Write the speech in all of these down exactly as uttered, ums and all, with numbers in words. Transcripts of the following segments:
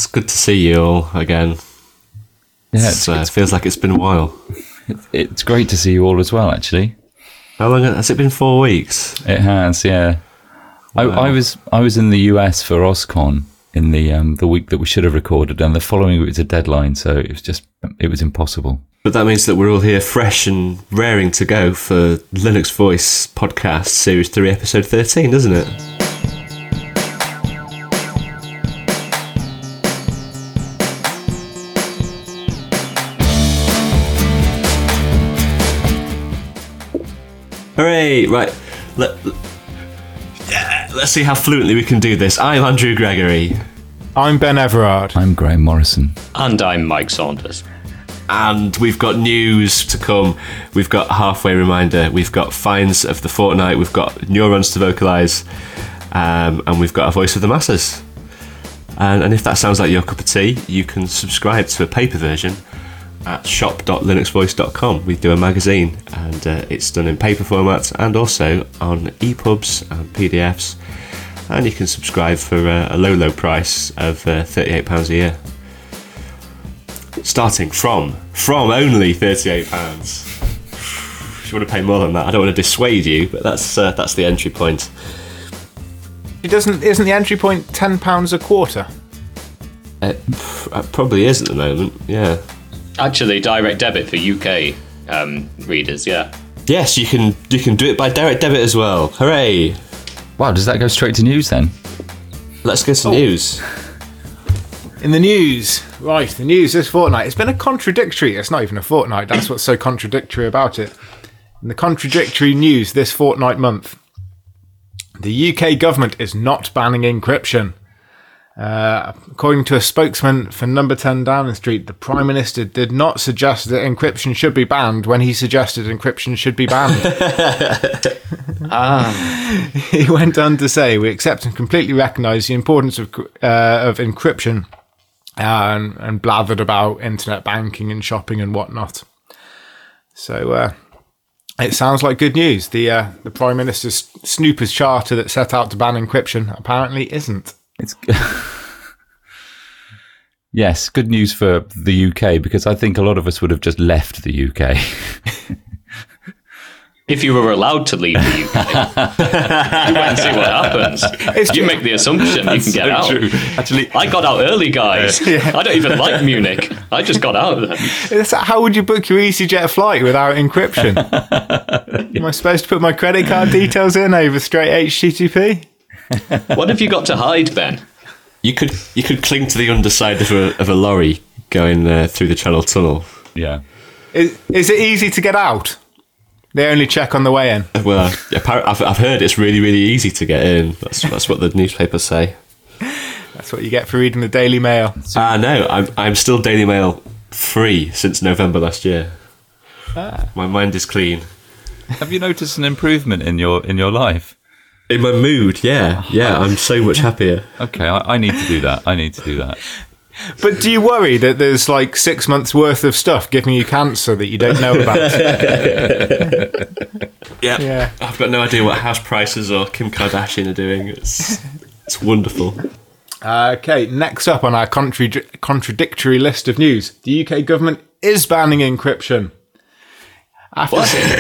It's good to see you all again. Yeah, it's, uh, it feels like it's been a while. It's great to see you all as well, actually. How long has it been? Four weeks. It has, yeah. Wow. I, I was I was in the U S for OSCON in the um, the week that we should have recorded, and the following week was a deadline, so it was just it was impossible. But that means that we're all here, fresh and raring to go for Linux Voice podcast series three, episode thirteen, doesn't it? Hooray! Right, Let, yeah, let's see how fluently we can do this. I'm Andrew Gregory. I'm Ben Everard. I'm Graham Morrison. And I'm Mike Saunders. And we've got news to come. We've got a halfway reminder. We've got finds of the fortnight. We've got neurons to vocalise. Um, and we've got a voice of the masses. And, and if that sounds like your cup of tea, you can subscribe to a paper version at shop dot linux voice dot com. We do a magazine, and uh, it's done in paper format and also on E P U Bs and P D Fs, and you can subscribe for uh, a low low price of uh, thirty-eight pounds a year, starting from from only thirty-eight pounds. If you want to pay more than that, I don't want to dissuade you, but that's uh, that's the entry point. It doesn't isn't the entry point ten pounds a quarter? It probably is at the moment, yeah. Actually, direct debit for U K um, readers, yeah. Yes, you can you can do it by direct debit as well. Hooray! Wow, does that go straight to news then? Let's go to Oh. news. In the news, right, the news this fortnight. It's been a contradictory, it's not even a fortnight, that's what's so contradictory about it. In the contradictory news this fortnight month, the U K government is not banning encryption. Uh, according to a spokesman for Number ten Downing Street, the Prime Minister did not suggest that encryption should be banned when he suggested encryption should be banned. ah. He went on to say, we accept and completely recognise the importance of uh, of encryption, uh, and, and blathered about internet banking and shopping and whatnot. So uh, it sounds like good news. The, uh, the Prime Minister's Snoopers charter that set out to ban encryption apparently isn't. It's yes, good news for the U K, because I think a lot of us would have just left the U K. If you were allowed to leave the U K, you went and see what happens. It's you make the assumption you can get so out. True. Actually, I got out early, guys. Yeah. I don't even like Munich. I just got out of there. How would you book your EasyJet flight without encryption? Am I supposed to put my credit card details in over straight H T T P? What have you got to hide, Ben? You could you could cling to the underside of a of a lorry going uh, through the Channel Tunnel. Yeah. Is, is it easy to get out? They only check on the way in. Well, I've I've heard it's really really easy to get in. That's that's what the newspapers say. That's what you get for reading the Daily Mail. Ah, uh, no, I'm I'm still Daily Mail free since November last year. Ah. My mind is clean. Have you noticed an improvement in your in your life? In my mood, yeah, yeah, I'm so much happier. Okay, I, I need to do that. I need to do that. But do you worry that there's like six months worth of stuff giving you cancer that you don't know about? yeah. yeah, I've got no idea what house prices or Kim Kardashian are doing. It's it's wonderful. Uh, okay, next up on our contra- contradictory list of news, the U K government is banning encryption. After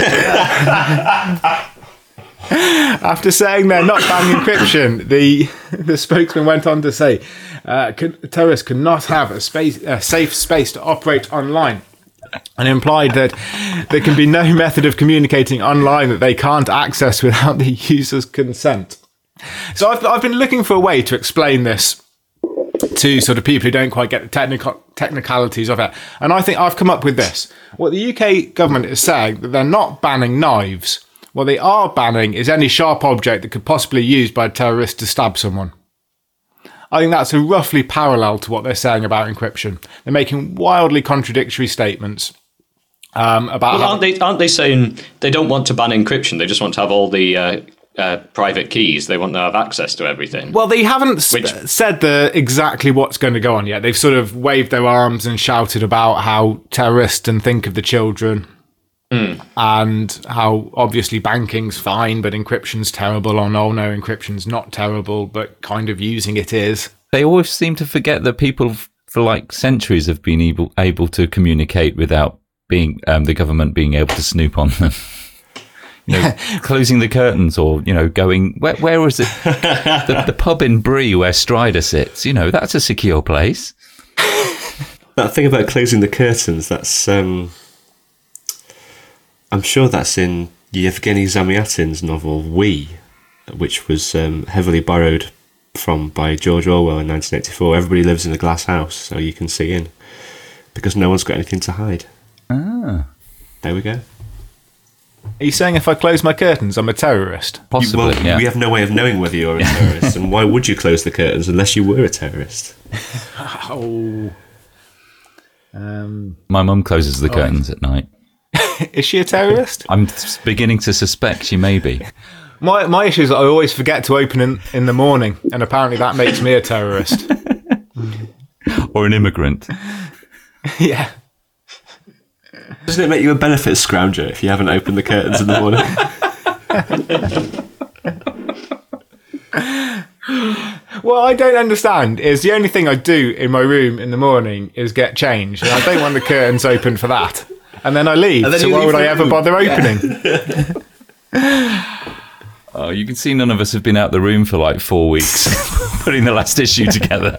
what? After saying they're not banning encryption, the the spokesman went on to say uh, terrorists cannot have a space, a safe space to operate online, and implied that there can be no method of communicating online that they can't access without the user's consent. So I've I've been looking for a way to explain this to sort of people who don't quite get the technical technicalities of it, and I think I've come up with this. What the U K government is saying that they're not banning knives. What they are banning is any sharp object that could possibly be used by a terrorist to stab someone. I think that's a roughly parallel to what they're saying about encryption. They're making wildly contradictory statements um, about. Well, how- aren't they? Aren't they saying they don't want to ban encryption? They just want to have all the uh, uh, private keys. They want to have access to everything. Well, they haven't Which- sp- said the exactly what's going to go on yet. They've sort of waved their arms and shouted about how terrorists and think of the children. Mm. And how obviously banking's fine, but encryption's terrible. Or no, no, encryption's not terrible, but kind of using it is. they always seem to forget that people for like centuries have been able able to communicate without being um, the government being able to snoop on them. You know, closing the curtains, or you know, going where? Where was it? the, the pub in Brie where Strider sits. You know, that's a secure place. That thing about closing the curtains. That's. Um, I'm sure that's in Yevgeny Zamyatin's novel We, which was um, heavily borrowed from by George Orwell in nineteen eighty-four. Everybody lives in a glass house, so you can see in, because no one's got anything to hide. Ah, there we go. Are you saying if I close my curtains, I'm a terrorist? Possibly. Well, yeah. We have no way of knowing whether you're a terrorist, and why would you close the curtains unless you were a terrorist? oh. Um. My mum closes the curtains at night. Is she a terrorist? I'm beginning to suspect she may be. My my issue is that I always forget to open in, in the morning, and apparently that makes me a terrorist. Or an immigrant. Yeah. Doesn't it make you a benefit scrounger if you haven't opened the curtains in the morning? What I don't understand is the only thing I do in my room in the morning is get changed, and I don't want the curtains open for that. And then I leave, then so you why leave would the I ever room. bother opening? Oh, you can see none of us have been out the room for like four weeks putting the last issue together.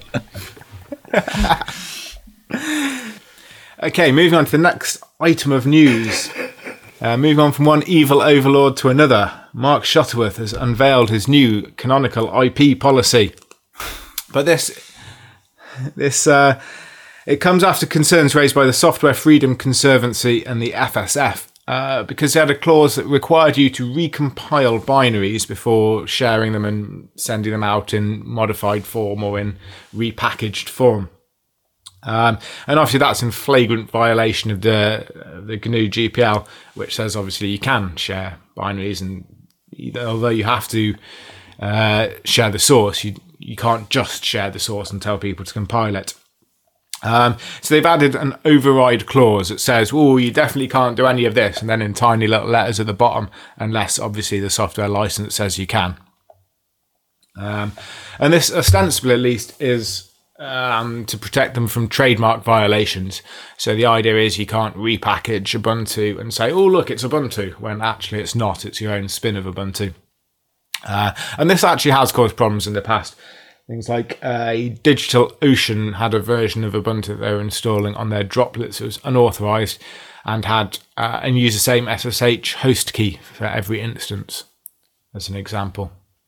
Okay, moving on to the next item of news. Uh, moving on from one evil overlord to another, Mark Shuttleworth has unveiled his new canonical I P policy. But this, this, uh, it comes after concerns raised by the Software Freedom Conservancy and the F S F, uh, because they had a clause that required you to recompile binaries before sharing them and sending them out in modified form or in repackaged form. Um, and obviously that's in flagrant violation of the uh, the G N U G P L, which says obviously you can share binaries, and although you have to uh, share the source, you you can't just share the source and tell people to compile it. Um, so they've added an override clause that says, oh, you definitely can't do any of this, and then in tiny little letters at the bottom, unless obviously the software license says you can. Um, and this ostensibly at least is Um, to protect them from trademark violations. So the idea is you can't repackage Ubuntu and say, oh, look, it's Ubuntu, when actually it's not. It's your own spin of Ubuntu. Uh, and this actually has caused problems in the past. Things like uh, DigitalOcean had a version of Ubuntu that they were installing on their droplets that was unauthorized and had uh, and used the same S S H host key for every instance, as an example.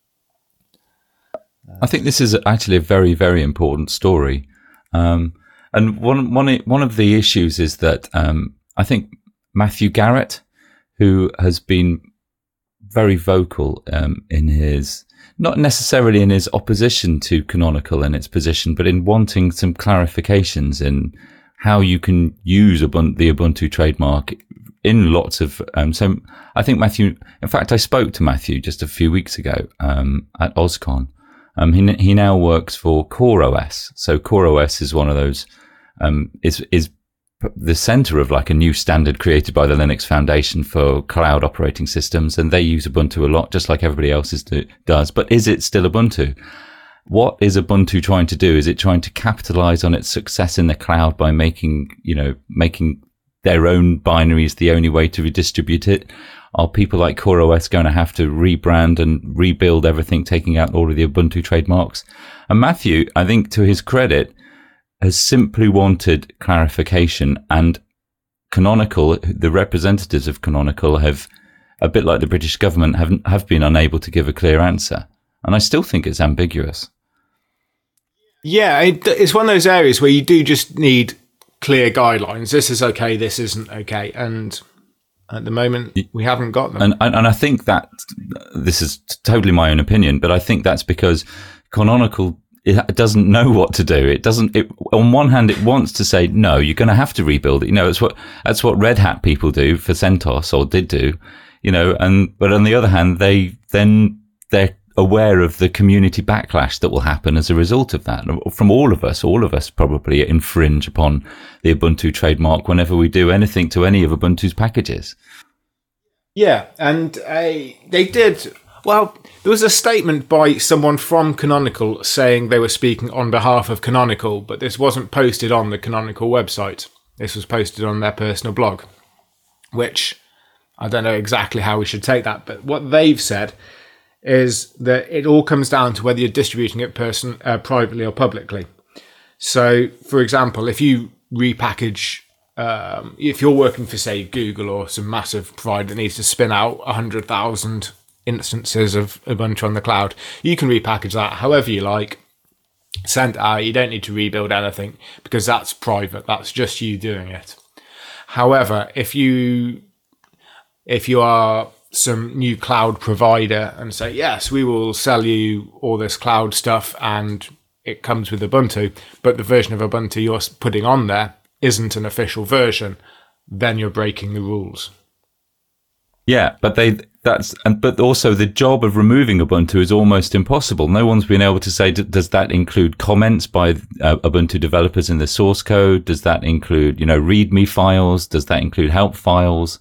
I think this is actually a very, very important story. Um, and one, one, one of the issues is that um, I think Matthew Garrett, who has been very vocal um, in his, not necessarily in his opposition to Canonical and its position, but in wanting some clarifications in how you can use Ubuntu, the Ubuntu trademark in lots of, um, so I think Matthew, in fact, I spoke to Matthew just a few weeks ago um, at OSCON. Um, he he now works for CoreOS. So CoreOS is one of those um, is is the center of like a new standard created by the Linux Foundation for cloud operating systems, and they use Ubuntu a lot, just like everybody else is do, does. But is it still Ubuntu? What is Ubuntu trying to do? Is it trying to capitalize on its success in the cloud by making you know making their own binaries the only way to redistribute it? Are people like CoreOS going to have to rebrand and rebuild everything, taking out all of the Ubuntu trademarks? And Matthew, I think to his credit, has simply wanted clarification, and Canonical, the representatives of Canonical, have, a bit like the British government, have, have been unable to give a clear answer. And I still think it's ambiguous. Yeah, it, it's one of those areas where you do just need clear guidelines. This is okay, this isn't okay. And at the moment, we haven't got them. And, and and I think that this is totally my own opinion, but I think that's because Canonical it doesn't know what to do. It doesn't. It, on one hand, it wants to say no, you're going to have to rebuild it. You know, it's what that's what Red Hat people do for CentOS, or did do. You know, and but on the other hand, they then they're aware of the community backlash that will happen as a result of that from all of us. All of us probably infringe upon the Ubuntu trademark whenever we do anything to any of Ubuntu's packages. Yeah, and uh, they did Well, there was a statement by someone from Canonical saying they were speaking on behalf of Canonical, but this wasn't posted on the Canonical website. This was posted on their personal blog, which I don't know exactly how we should take that, but what they've said is that it all comes down to whether you're distributing it person uh, privately or publicly. So, for example, if you repackage, um, if you're working for, say, Google or some massive provider that needs to spin out one hundred thousand instances of Ubuntu on the cloud, you can repackage that however you like, send it out. You don't need to rebuild anything because that's private. That's just you doing it. However, if you if you are some new cloud provider and say, yes, we will sell you all this cloud stuff and it comes with Ubuntu, but the version of Ubuntu you're putting on there isn't an official version, then you're breaking the rules. Yeah, but they that's and but also the job of removing Ubuntu is almost impossible. No one's been able to say, does that include comments by uh, Ubuntu developers in the source code? Does that include, you know, README files? Does that include help files?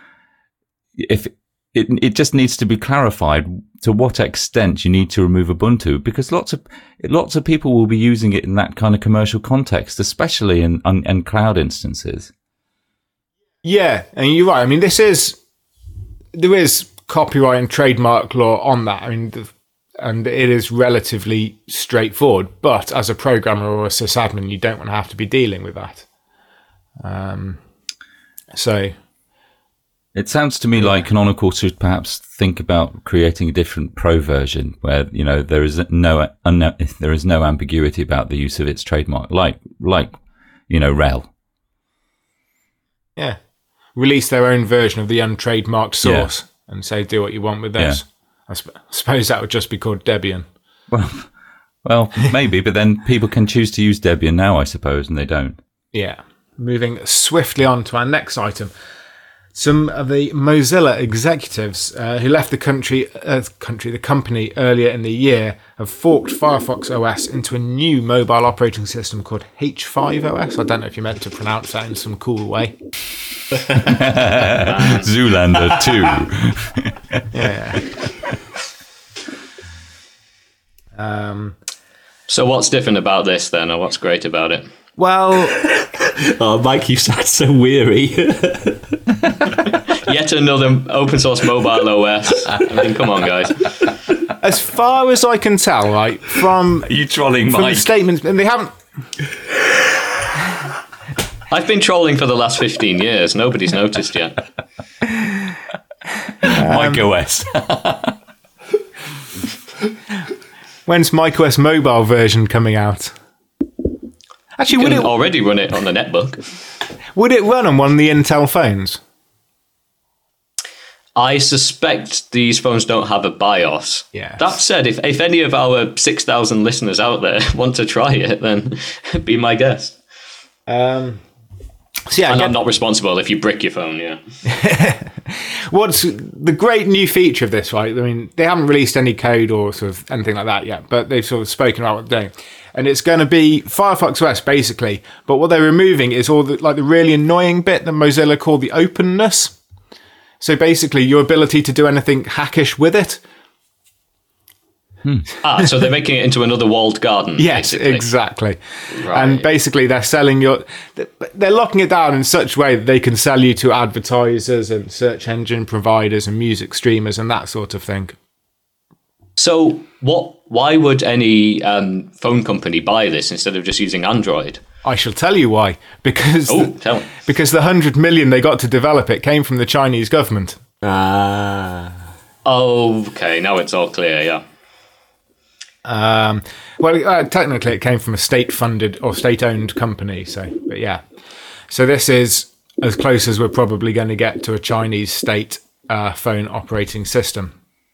If it it just needs to be clarified to what extent you need to remove Ubuntu, because lots of lots of people will be using it in that kind of commercial context, especially in in, in cloud instances. Yeah, and you're right. I mean, this is there is copyright and trademark law on that. I mean, the, and it is relatively straightforward. But as a programmer or a sysadmin, you don't want to have to be dealing with that. Um, so. It sounds to me yeah. like Canonical should perhaps think about creating a different pro version where, you know, there is no un, there is no ambiguity about the use of its trademark, like like you know, R E L. Yeah, release their own version of the untrademarked source yeah. and say do what you want with this. Yeah. I, sp- I suppose that would just be called Debian. Well, well, maybe, but then people can choose to use Debian now, I suppose, and they don't. Yeah. Moving swiftly on to our next item. Some of the Mozilla executives uh, who left the country, uh, country, the company earlier in the year have forked Firefox O S into a new mobile operating system called H five O S. I don't know if you're meant to pronounce that in some cool way. Zoolander two. Yeah. Um. So what's different about this then, or what's great about it? Well, oh, Mike, you sound so weary. Yet another open source mobile O S. I mean, come on, guys. As far as I can tell, right, from Are you trolling from Mike? the statements, and they haven't. I've been trolling for the last fifteen years. Nobody's noticed yet. Mike O S. When's macOS mobile version coming out? Actually, You would can it already run it on the netbook. would it run on one of the Intel phones? I suspect these phones don't have a BIOS. Yes. That said, if, if any of our six thousand listeners out there want to try it, then be my guest. Um, so yeah, And get, I'm not responsible if you brick your phone, yeah. what's the great new feature of this, right? I mean, they haven't released any code or sort of anything like that yet, but they've sort of spoken about what they're doing. And it's going to be Firefox O S, basically. But what they're removing is all the, like the really annoying bit that Mozilla call the openness. So basically, your ability to do anything hackish with it. Hmm. Ah, so they're making it into another walled garden. Yes, basically. exactly. Right. And basically, they're selling your, they're locking it down in such a way that they can sell you to advertisers and search engine providers and music streamers and that sort of thing. So, what? Why would any um, phone company buy this instead of just using Android? I shall tell you why. Because Oh, the, tell me. because the hundred million they got to develop it came from the Chinese government. Ah. Oh, okay. Now it's all clear. Yeah. Um, well, uh, technically, it came from a state-funded or state-owned company. So, but yeah. So this is as close as we're probably going to get to a Chinese state uh, phone operating system.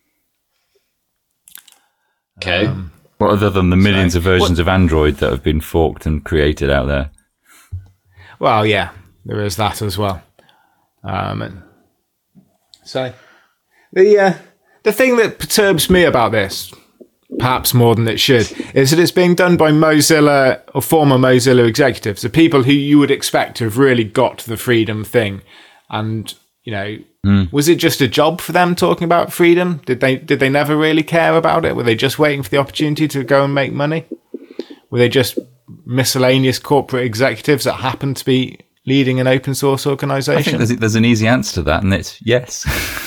Okay. Um, What other than the millions So- of versions of Android that have been forked and created out there? Well, yeah, there is that as well. Um, and so the uh, the thing that perturbs me about this, perhaps more than it should, is that it's being done by Mozilla or former Mozilla executives, the people who you would expect to have really got the freedom thing, and you know, mm. was it just a job for them talking about freedom? Did they did they never really care about it? Were they just waiting for the opportunity to go and make money? Were they just miscellaneous corporate executives that happened to be leading an open source organization? I think there's, there's an easy answer to that, and it's yes.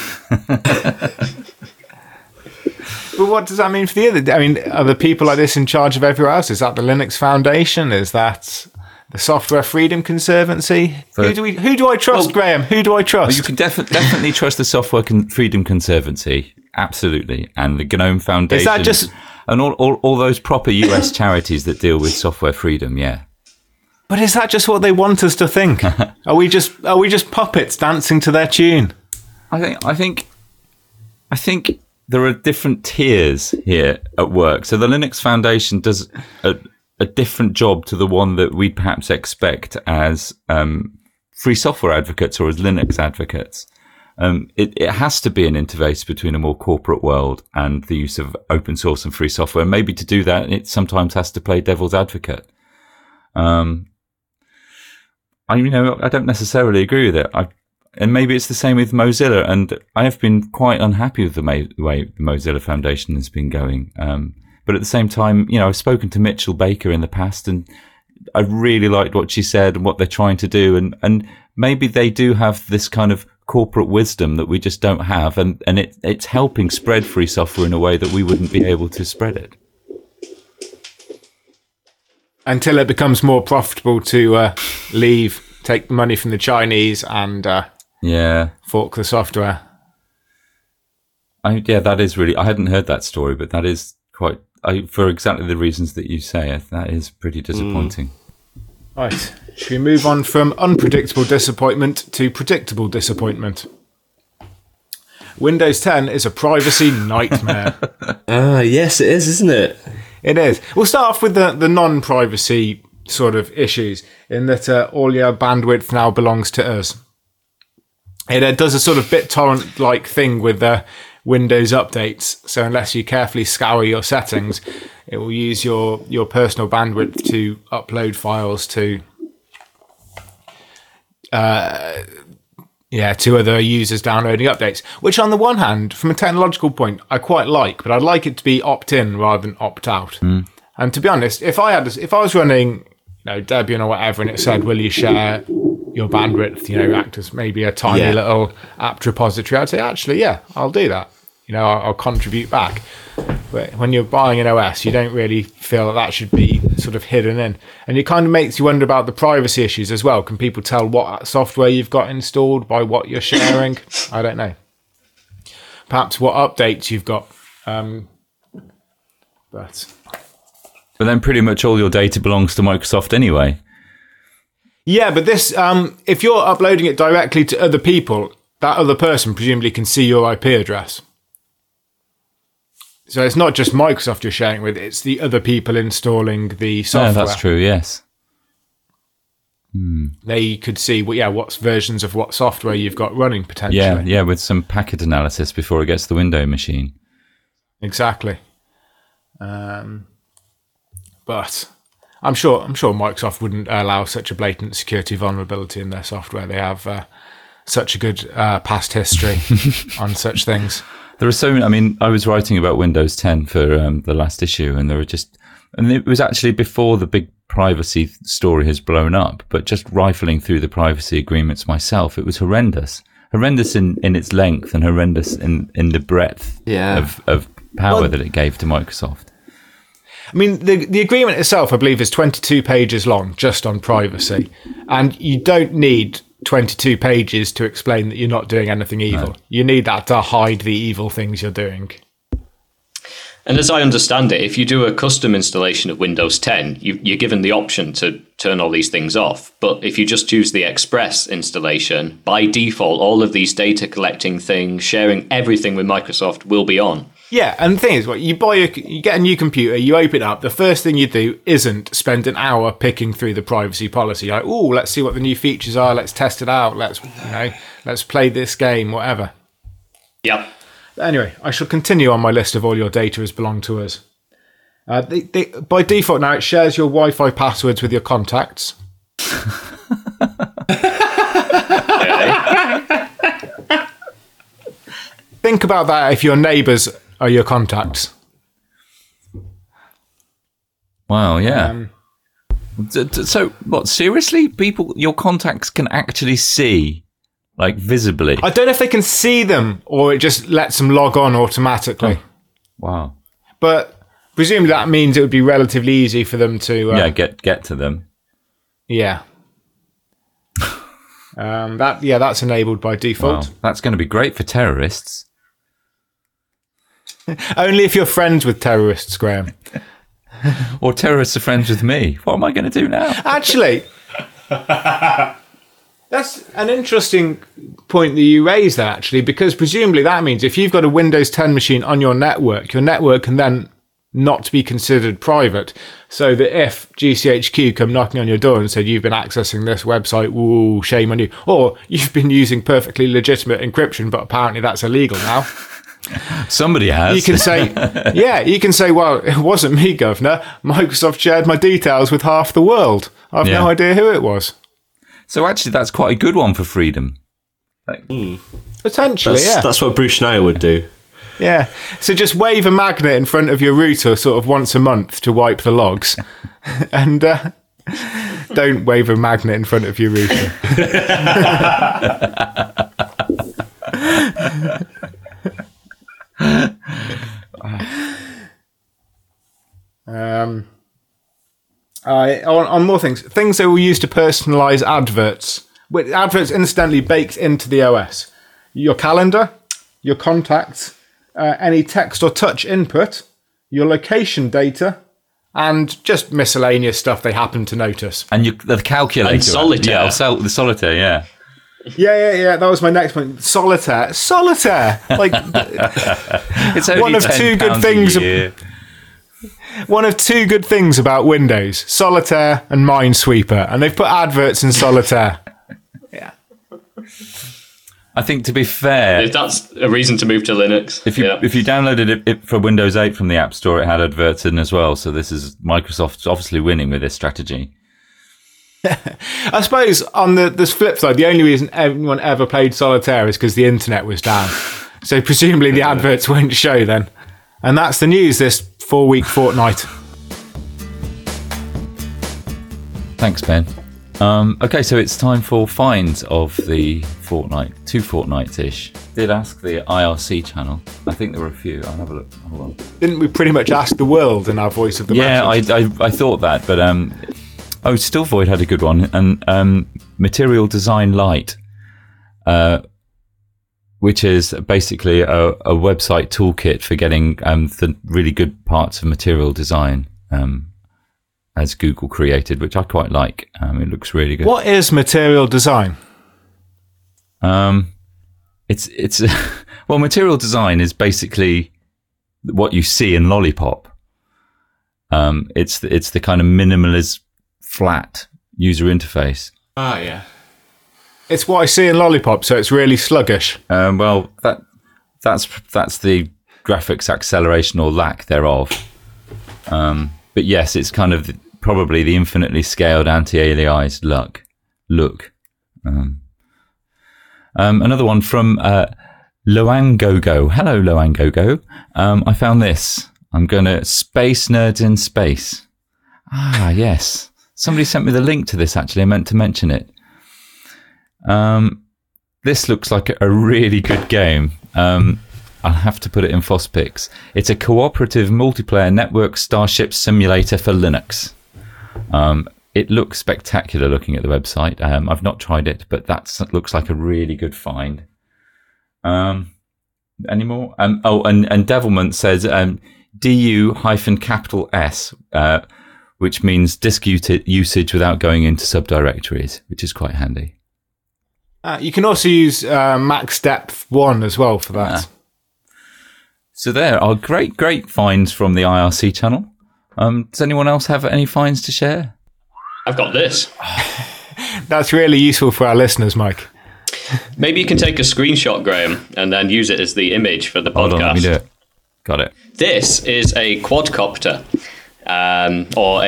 But what does that mean for the other? I mean, are the people like this in charge of everywhere else? Is that the Linux Foundation? Is that the Software Freedom Conservancy? For, who do we? Who do I trust, well, Graham? Who do I trust? Well, you can defi- definitely trust the Software Con- Freedom Conservancy, absolutely, and the GNOME Foundation. Is that just and all, all all those proper U S charities that deal with software freedom? Yeah. But is that just what they want us to think? Are we just are we just puppets dancing to their tune? I think I think I think there are different tiers here at work. So the Linux Foundation does a, a different job to the one that we perhaps expect as um, free software advocates or as Linux advocates. Um, it, it has to be an interface between a more corporate world and the use of open source and free software. Maybe to do that, it sometimes has to play devil's advocate. Um, I, you know, I don't necessarily agree with it. I, and maybe it's the same with Mozilla. And I have been quite unhappy with the, ma- the way the Mozilla Foundation has been going. Um, but at the same time, you know, I've spoken to Mitchell Baker in the past, and I really liked what she said and what they're trying to do. And, and maybe they do have this kind of corporate wisdom that we just don't have. And, and it, it's helping spread free software in a way that we wouldn't be able to spread it. Until it becomes more profitable to uh, leave, take the money from the Chinese and uh, yeah, fork the software. I, yeah, that is really... I hadn't heard that story, but that is quite... I, for exactly the reasons that you say, that is pretty disappointing. Mm. Right. Should we move on from unpredictable disappointment to predictable disappointment? Windows ten is a privacy nightmare. Ah, yes, it is, isn't it? It is. We'll start off with the, the non-privacy sort of issues, in that uh, all your bandwidth now belongs to us. It uh, does a sort of BitTorrent-like thing with the Windows updates. So unless you carefully scour your settings, it will use your, your personal bandwidth to upload files to uh, yeah, to other users downloading updates, which on the one hand, from a technological point, I quite like, but I'd like it to be opt-in rather than opt-out. Mm. And to be honest, if I had, if I was running, you know, Debian or whatever, and it said, will you share your bandwidth, you know, act as maybe a tiny yeah. little apt repository, I'd say, actually, yeah, I'll do that. You know, I'll, I'll contribute back. But when you're buying an O S, you don't really feel that that should be sort of hidden in. And it kind of makes you wonder about the privacy issues as well. Can people tell what software you've got installed by what you're sharing? I don't know. Perhaps what updates you've got. Um, but... But then pretty much all your data belongs to Microsoft anyway. Yeah, but this, um, if you're uploading it directly to other people, that other person presumably can see your I P address. So it's not just Microsoft you're sharing with, it's the other people installing the software. Yeah, that's true, yes. Hmm. They could see, well, yeah, what versions of what software you've got running potentially. Yeah, yeah, with some packet analysis before it gets to the window machine. Exactly. Um, but I'm sure I'm sure Microsoft wouldn't allow such a blatant security vulnerability in their software. They have uh, such a good uh, past history on such things. There are so many. I mean, I was writing about Windows ten for um, the last issue, and there were just, and it was actually before the big privacy story has blown up, but just rifling through the privacy agreements myself, it was horrendous. Horrendous in, in its length and horrendous in, in the breadth yeah. of, of power well, that it gave to Microsoft. I mean, the the agreement itself, I believe, is twenty-two pages long, just on privacy. And you don't need twenty-two pages to explain that you're not doing anything evil. No. You need that to hide the evil things you're doing. And as I understand it, if you do a custom installation of Windows ten, you, you're given the option to turn all these things off. But if you just use the Express installation, by default, all of these data collecting things, sharing everything with Microsoft will be on. Yeah, and the thing is, what you buy, a, you get a new computer, you open it up. The first thing you do isn't spend an hour picking through the privacy policy. Like, oh, let's see what the new features are. Let's test it out. Let's, you know, let's play this game, whatever. Yep. Anyway, I shall continue on my list of all your data as belong to us. Uh, they, they, by default now, it shares your Wi-Fi passwords with your contacts. think about that if your neighbours are your contacts. Wow, yeah. Um, D- d- So, what, seriously? People, your contacts can actually see, like, visibly? I don't know if they can see them or it just lets them log on automatically. Wow. But presumably that means it would be relatively easy for them to... Uh, Yeah, get get to them. Yeah. um, that yeah, that's enabled by Wow. default. That's going to be great for terrorists. Only if you're friends with terrorists, Graham. Or terrorists are friends with me. What am I going to do now? Actually, that's an interesting point that you raised there, actually, because presumably that means if you've got a Windows ten machine on your network, your network can then not be considered private. So that if G C H Q come knocking on your door and said, you've been accessing this website, woo, shame on you. Or you've been using perfectly legitimate encryption, but apparently that's illegal now. Somebody has. You can say, yeah, you can say, well, it wasn't me, Governor. Microsoft shared my details with half the world. I've Yeah. no idea who it was. So actually, that's quite a good one for freedom. Like, Potentially, That's, yeah. that's what Bruce Schneier would do. Yeah. So just wave a magnet in front of your router sort of once a month to wipe the logs. and uh, don't wave a magnet in front of your router. um, I, on, on more things. Things that we use to personalise adverts. With adverts incidentally baked into the O S. Your calendar, your contacts, uh, any text or touch input, your location data, and just miscellaneous stuff they happen to notice. and you, the calculator. And solitaire. Yeah, sol- the solitaire, yeah. Yeah, yeah, yeah. That was my next point. Solitaire. Solitaire! Like, It's only One of two good ten pounds a things- year. one of two good things about Windows. Solitaire and Minesweeper. And they've put adverts in Solitaire. Yeah. I think, to be fair, If that's a reason to move to Linux. if you yeah. if you downloaded it, it for Windows eight from the App Store, it had adverts in as well. So this is Microsoft's obviously winning with this strategy. I suppose on the, the flip side, the only reason anyone ever played Solitaire is because the internet was down. So presumably the adverts won't show then. And that's the news this four-week fortnight. Thanks, Ben. Um, okay, so it's time for finds of the fortnight, two fortnights-ish. Did ask the I R C channel. I think there were a few. I'll have a look. Hold on. Didn't we pretty much ask the world in our voice of the Yeah, I, message? I I thought that, but um, oh, Still Void had a good one, and um, Material Design Lite, uh, which is basically a, a website toolkit for getting um the really good parts of material design um as Google created, which I quite like. Um, it looks really good. What is material design? Um, it's it's well, material design is basically what you see in Lollipop. Um, it's the, it's the kind of minimalist, flat user interface. Ah, yeah. It's what I see in Lollipop, so it's really sluggish. Um, well, that that's that's the graphics acceleration or lack thereof. Um, but yes, it's kind of probably the infinitely scaled anti-aliased look. Look. Um, um, another one from uh, Loangogo. Hello, Loangogo. Um, I found this. I'm going to Space Nerds in Space. Ah, yes. Somebody sent me the link to this, actually. I meant to mention it. Um, this looks like a really good game. Um, I'll have to put it in FOSPix. It's a cooperative multiplayer network starship simulator for Linux. Um, it looks spectacular looking at the website. Um, I've not tried it, but that looks like a really good find. Um, any more? Um, oh, and, and Devilment says um, D U hyphen capital S, uh, which means disk ut- usage without going into subdirectories, which is quite handy. Uh, you can also use uh, max depth one as well for that. Ah. So there are great, great finds from the I R C channel. Um, does anyone else have any finds to share? I've got this. That's really useful for our listeners, Mike. Maybe you can take a screenshot, Graham, and then use it as the image for the Hold on, let me podcast. do it. Got it. This is a quadcopter, um, or a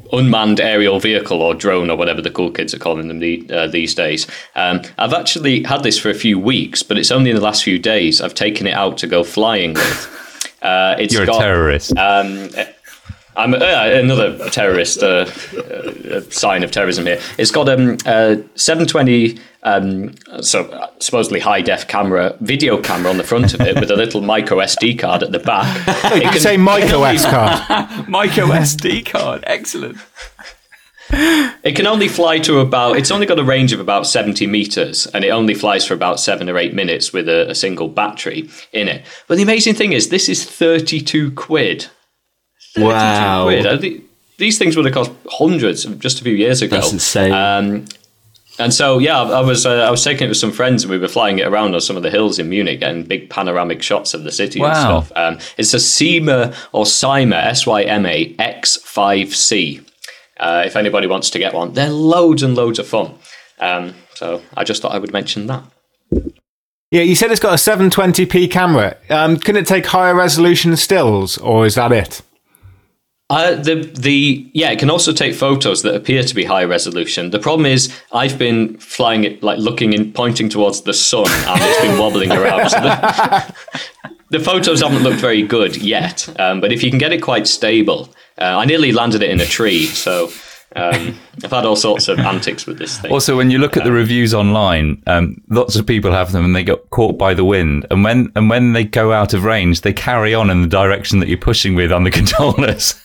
unmanned aerial vehicle or drone or whatever the cool kids are calling them the, uh, these days. Um, I've actually had this for a few weeks, but it's only in the last few days I've taken it out to go flying with. Uh, it's You're got, a terrorist. Um, I'm uh, another terrorist uh, uh, sign of terrorism here. It's got um, a seven twenty, um, so uh, supposedly high def camera, video camera on the front of it with a little micro S D card at the back. Did you say micro S card? Micro S D card. Excellent. It can only fly to about, it's only got a range of about seventy meters, and it only flies for about seven or eight minutes with a, a single battery in it. But the amazing thing is, this is thirty-two quid. Wow. Quid. I think these things would have cost hundreds just a few years ago. That's insane. Um, and so, yeah, I was uh, I was taking it with some friends, and we were flying it around on some of the hills in Munich, getting big panoramic shots of the city and Wow. stuff. Um, it's a Syma or Syma, S Y M A X five C. Uh, if anybody wants to get one, they're loads and loads of fun. Um, so I just thought I would mention that. Yeah, you said it's got a seven twenty p camera. Um, can it take higher resolution stills, or is that it? Uh, the the yeah, it can also take photos that appear to be high resolution. The problem is, I've been flying it like looking and pointing towards the sun, and it's been wobbling around. So the, the photos haven't looked very good yet. Um, but if you can get it quite stable, uh, I nearly landed it in a tree. So um, I've had all sorts of antics with this thing. Also, when you look at the reviews online, um, lots of people have them and they get caught by the wind. And when and when they go out of range, they carry on in the direction that you're pushing with on the controllers.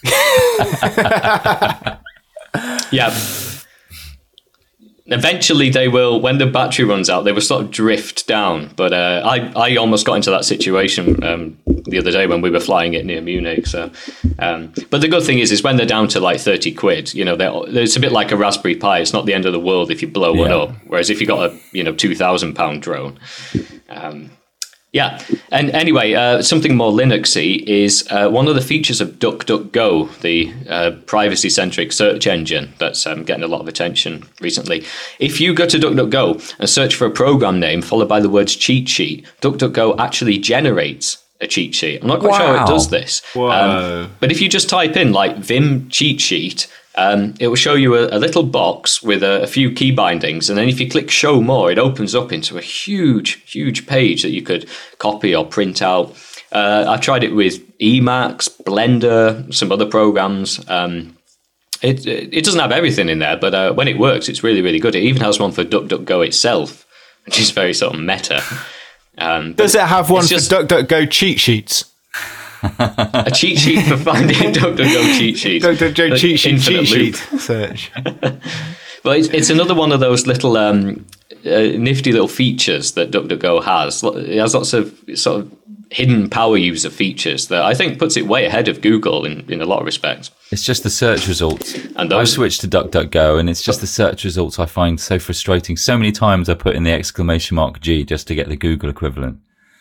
Yeah. Eventually, they will. When the battery runs out, they will sort of drift down. But uh, I, I almost got into that situation um, the other day when we were flying it near Munich. So, um, but the good thing is, is when they're down to like thirty quid, you know, it's a bit like a Raspberry Pi. It's not the end of the world if you blow one Yeah. up. Whereas if you got a you know two thousand pound drone. Um, Yeah, and anyway, uh, something more Linuxy is uh, one of the features of DuckDuckGo, the uh, privacy-centric search engine that's um, getting a lot of attention recently. If you go to DuckDuckGo and search for a program name followed by the words cheat sheet, DuckDuckGo actually generates a cheat sheet. I'm not quite sure how Wow. it does this. Whoa. Um, but if you just type in like Vim cheat sheet, Um, it will show you a, a little box with a, a few key bindings, and then if you click show more, it opens up into a huge, huge page that you could copy or print out. Uh, I tried it with Emacs, Blender, some other programs. Um, it it doesn't have everything in there, but uh, when it works, it's really, really good. It even has one for DuckDuckGo itself, which is very sort of meta. Um, Does it have one it's just- for DuckDuckGo cheat sheets? A cheat sheet for finding DuckDuckGo cheat sheets. DuckDuckGo Like cheat sheet, infinite cheat loop. sheet search. Well, it's, it's another one of those little um, uh, nifty little features that DuckDuckGo has. It has lots of sort of hidden power user features that I think puts it way ahead of Google in, in a lot of respects. It's just the search results. And I've those, switched to DuckDuckGo, and it's just the search results I find so frustrating. So many times I put in the exclamation mark G just to get the Google equivalent.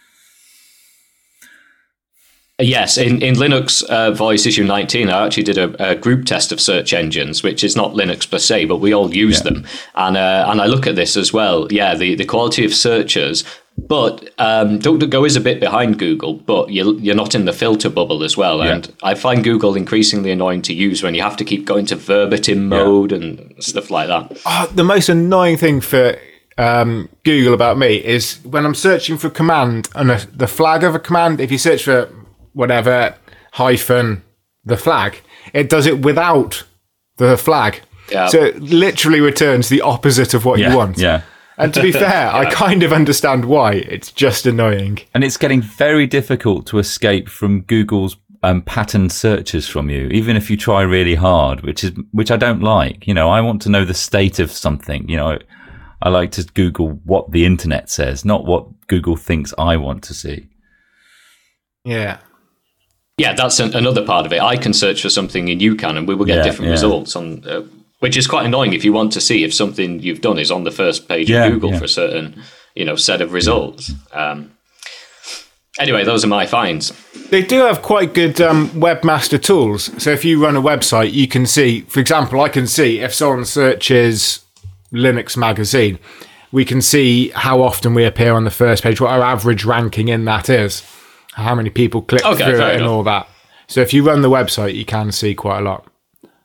Yes, in, in Linux uh, Voice issue nineteen, I actually did a, a group test of search engines, which is not Linux per se, but we all use Yeah. them. And uh, and I look at this as well. Yeah, the, the quality of searches, but um, DuckDuckGo is a bit behind Google, but you're, you're not in the filter bubble as well. Yeah. And I find Google increasingly annoying to use when you have to keep going to verbatim mode and stuff like that. Oh, the most annoying thing for um, Google about me is when I'm searching for a command and a, the flag of a command, if you search for whatever hyphen the flag, it does it without the flag. Yeah. So it literally returns the opposite of what Yeah, you want. yeah. And to be fair, I kind of understand why. It's just annoying. And it's getting very difficult to escape from Google's um, pattern searches from you, even if you try really hard, which is which I don't like. You know, I want to know the state of something. You know, I like to Google what the internet says, not what Google thinks I want to see. Yeah. Yeah, that's an, another part of it. I can search for something and you can, and we will get Yeah, different yeah. results on, uh, which is quite annoying if you want to see if something you've done is on the first page Yeah, of Google yeah. for a certain, you know, set of results. Um, anyway, those are my finds. They do have quite good um, webmaster tools. So if you run a website, you can see, for example, I can see if someone searches Linux magazine, we can see how often we appear on the first page, what our average ranking in that is, how many people click Okay, through fair it and enough. all that. So if you run the website, you can see quite a lot.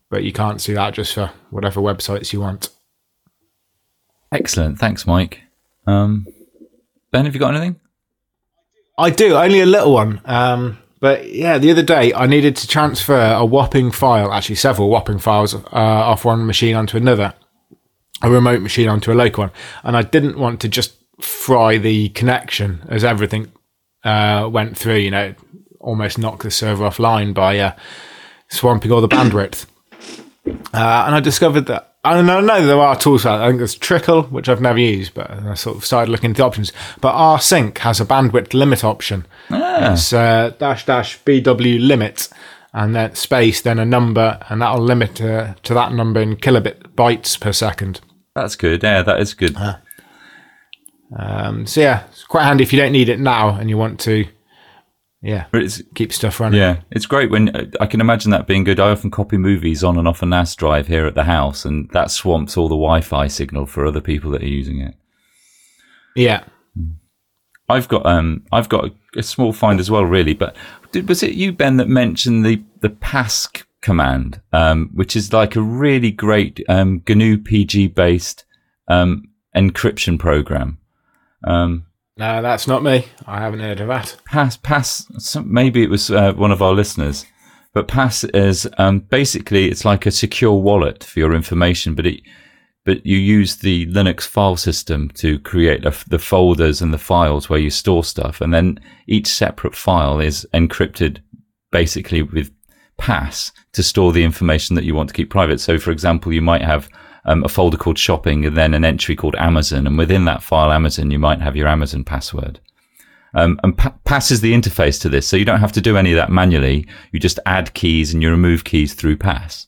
but you can't see that just for whatever websites you want. Excellent. Thanks, Mike. Um, Ben, have you got anything? I do, only a little one. Um, but yeah, the other day I needed to transfer a whopping file, actually several whopping files, uh, off one machine onto another, a remote machine onto a local one. And I didn't want to just fry the connection as everything uh, went through, you know, almost knock the server offline by uh, swamping all the bandwidth. Uh, and I discovered that, I know, I know there are tools out there. I think there's Trickle, which I've never used, but I sort of started looking into the options. But rsync has a bandwidth limit option. Ah. It's uh, dash dash B W limit, and then space, then a number, and that'll limit uh, to that number in kilobit bytes per second. That's good. Yeah, that is good. Uh, um, so yeah, it's quite handy if you don't need it now and you want to, yeah, It's, keep stuff running. yeah, it's great when I can imagine that being good. I often copy movies on and off a N A S drive here at the house, and that swamps all the Wi-Fi signal for other people that are using it. Yeah. I've got um, I've got a, a small find as well, really. But did, was it you, Ben, that mentioned the the pass command, um, which is like a really great um, G N U P G based um, encryption program? Um, No, that's not me. I haven't heard of that. Pass, pass. Some, maybe it was uh, one of our listeners, but Pass is um, basically it's like a secure wallet for your information, but it, but you use the Linux file system to create a, the folders and the files where you store stuff, and then each separate file is encrypted, basically with Pass to store the information that you want to keep private. So, for example, you might have Um, a folder called shopping and then an entry called Amazon. And within that file, Amazon, you might have your Amazon password. Um, and pa- Pass is the interface to this. So you don't have to do any of that manually. You just add keys and you remove keys through Pass.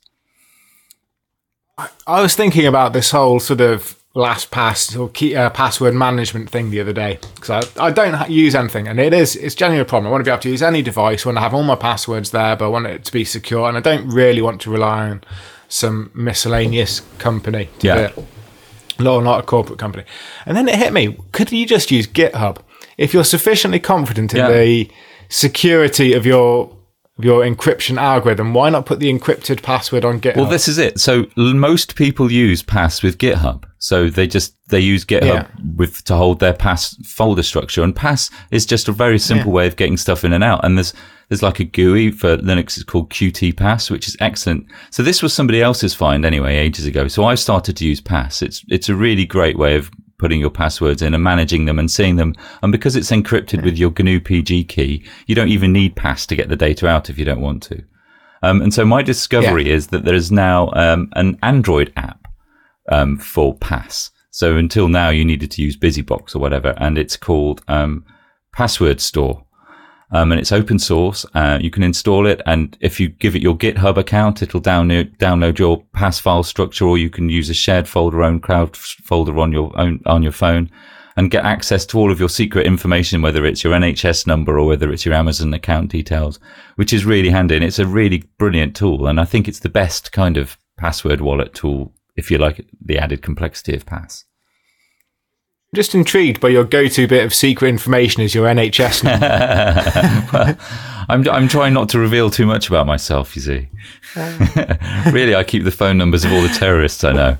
I was thinking about this whole sort of LastPass or key, uh, password management thing the other day, because I, I don't ha- use anything, and it is it's genuinely a problem. I want to be able to use any device, I want to have all my passwords there, but I want it to be secure, and I don't really want to rely on some miscellaneous company to Yeah. do it. No, not a corporate company. And then it hit me, could you just use GitHub? If you're sufficiently confident in Yeah. the security of your of your encryption algorithm, why not put the encrypted password on GitHub? Well, this is it. So l- most people use Pass with GitHub. So they just, they use GitHub Yeah. with, to hold their Pass folder structure. And Pass is just a very simple Yeah. way of getting stuff in and out. And there's, there's like a G U I for Linux. It's called Qt Pass, which is excellent. So this was somebody else's find anyway, ages ago. So I started to use Pass. It's, it's a really great way of putting your passwords in and managing them and seeing them. And because it's encrypted with your G N U P G key, you don't even need Pass to get the data out if you don't want to. Um, and so my discovery Yeah. is that there is now um, an Android app um, for Pass. So until now, you needed to use BusyBox or whatever, and it's called um, Password Store. Um, and it's open source. Uh, you can install it, and if you give it your GitHub account, it'll download download your Pass file structure, or you can use a shared folder, own cloud folder on your own on your phone, and get access to all of your secret information, whether it's your N H S number or whether it's your Amazon account details, which is really handy. And it's a really brilliant tool, and I think it's the best kind of password wallet tool if you like the added complexity of Pass. Just intrigued by your go-to bit of secret information is your N H S number. Well, I'm I'm trying not to reveal too much about myself, you see. Really, I keep the phone numbers of all the terrorists I know.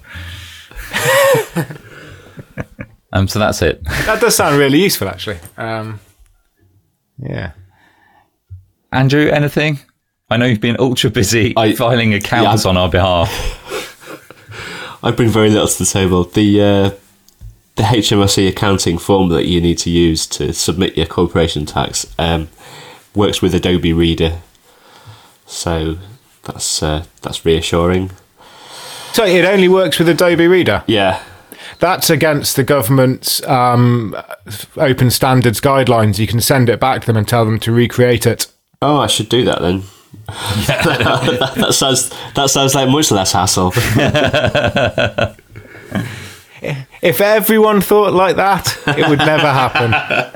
um, so that's it. That does sound really useful, actually. Um, yeah. Andrew, anything? I know you've been ultra busy I- filing accounts yeah. on our behalf. I bring very little to the table. The uh, the H M R C accounting form that you need to use to submit your corporation tax um, works with Adobe Reader, so that's uh, that's reassuring. So it only works with Adobe Reader? Yeah, That's against the government's um, open standards guidelines. You can send it back to them and tell them to recreate it. oh, I should do that then. that, that sounds that sounds like much less hassle. If everyone thought like that, it would never happen.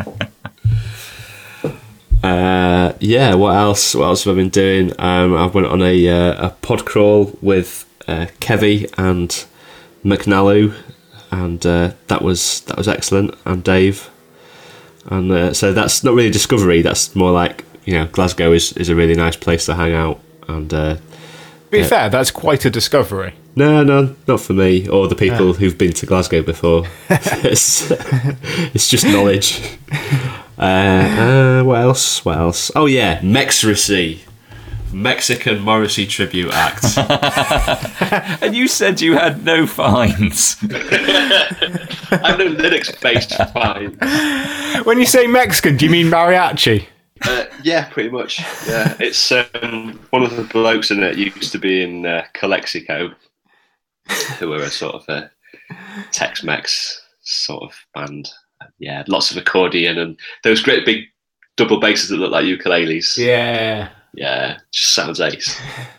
Uh, yeah, what else? What else have I been doing? Um, I went on a uh, a pod crawl with uh, Kevy and McNallu, and uh, that was that was excellent. And Dave, and uh, so that's not really discovery. That's more like, you know, Glasgow is, is a really nice place to hang out, and uh, be fair, that's quite a discovery. No, no, not for me or the people yeah. who've been to Glasgow before. it's, it's just knowledge. Uh, uh, what else? What else? Oh yeah, Mexracy. Mexican Morrissey Tribute Act. And you said you had no fines. I have no Linux-based fine. When you say Mexican, do you mean mariachi? Uh, yeah, pretty much. Yeah, it's um, one of the blokes in it used to be in uh, Calexico, who were a sort of a Tex-Mex sort of band. Yeah, lots of accordion and those great big double basses that look like ukuleles. Yeah. Yeah, just sounds ace.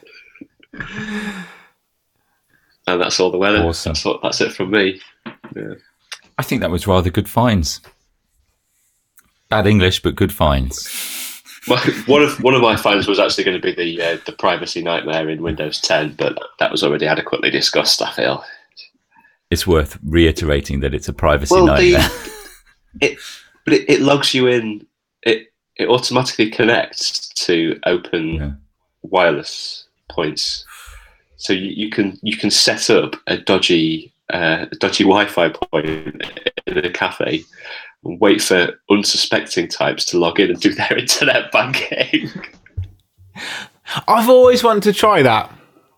And that's all the weather. Awesome. That's, all, that's it from me. Yeah. I think that was rather good finds. Bad English, but good finds. My, one of one of my finds was actually going to be the uh, the privacy nightmare in Windows ten, but that was already adequately discussed, I feel. It's worth reiterating that it's a privacy well, nightmare. The, it, but it, it logs you in. It it automatically connects to open yeah. wireless points, so you, you can you can set up a dodgy uh, dodgy Wi-Fi point in a cafe and wait for unsuspecting types to log in and do their internet banking. I've always wanted to try that.